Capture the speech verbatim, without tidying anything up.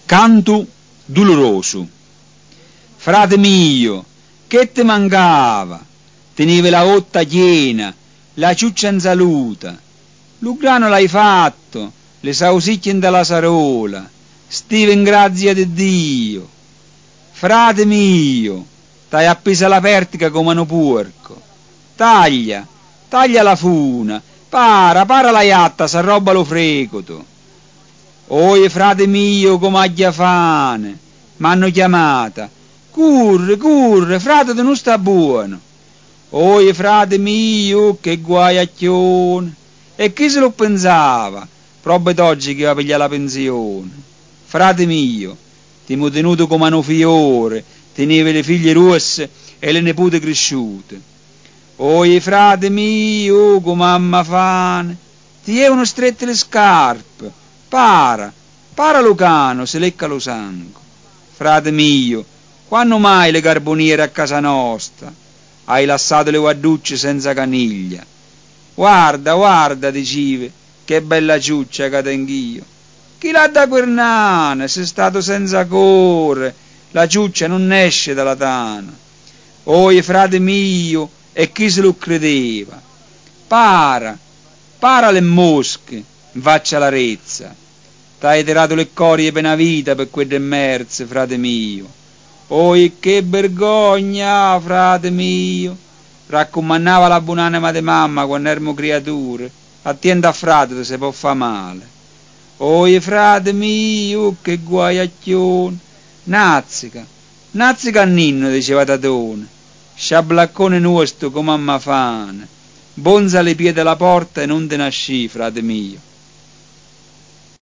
Canto doloroso. Frate mio, che ti mancava? Tenevi la otta piena, la ciuccia in salute, lo grano l'hai fatto, le sausicchie della sarola, stive in grazia di Dio. Frate mio, t'hai appesa la pertica come un porco. Taglia, taglia la funa, para, para la iatta, s'arroba lo fregoto. Oie frate mio, come aglia fame, m'hanno chiamata. Curre, curre, frate te non sta buono. Oie frate mio, che guaiacchione. E chi se lo pensava? Proprio d'oggi che va a pigliare la pensione. Frate mio, ti mo tenuto come un fiore, tenevi le figlie rosse e le nepute cresciute. Oie frate mio, come mamma fane, ti è uno strette le scarpe. Para, para Lucano, se lecca lo sangue. Frate mio, quando mai le carboniere a casa nostra? Hai lasciato le guarducce senza caniglia. Guarda, guarda, dicive, che bella ciuccia che tengh'io. Chi l'ha da quernane, se è stato senza core, la ciuccia non esce dalla tana. Oie, frate mio, e chi se lo credeva? Para, para le mosche, faccia la rezza. T'hai tirato le corie per una vita per quelle merze, frate mio. Oi che vergogna, frate mio. Raccomandava la buonanima di mamma quando erano creature. Attenta a frate se può fa male. Oi frate mio, che guaiacchione. Nazzica, nazzica a ninno, diceva Tatone. Sciablaccone nostro come mamma fane. Bonza le piedi alla porta e non te nasci, frate mio.